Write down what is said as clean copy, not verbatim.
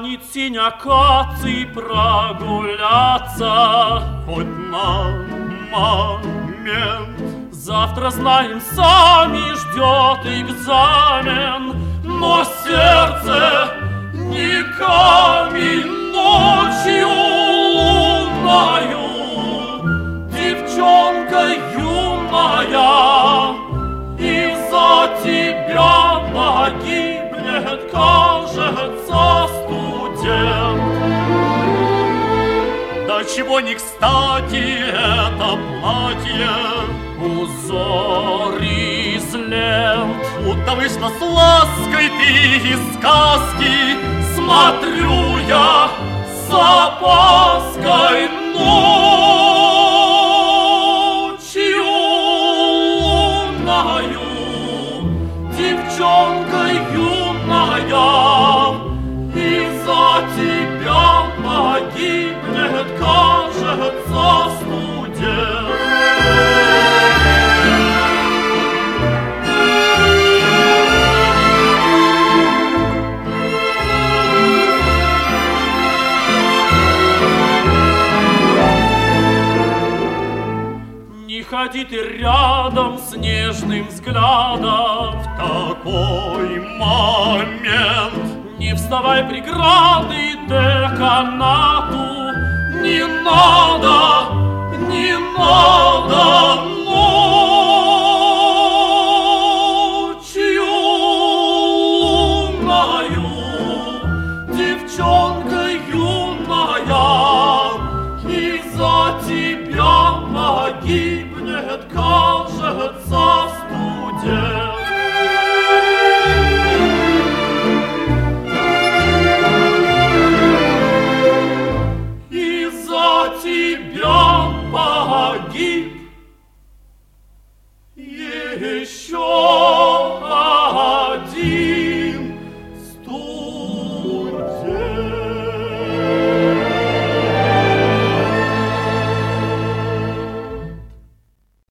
Манит синь акаций прогуляться хоть на момент. Завтра, знаем сами, ждет экзамен, но сердце не камень. Ночью лунною девчонка юная, и за тебя погибнет, кажется, студент. Да чего не кстати это платье, узор из лент. Будто вышла с лаской ты из сказки. Смотрю я с опаской ночью лунною, девчонка юная, и за тебя погибнет, кажется, студент. Ходи ты рядом с нежным взглядом в такой момент. Не вставай преграды деканату, не надо, не надо ночью лунною, девчонка юная, и за тебя погибнет, кажется,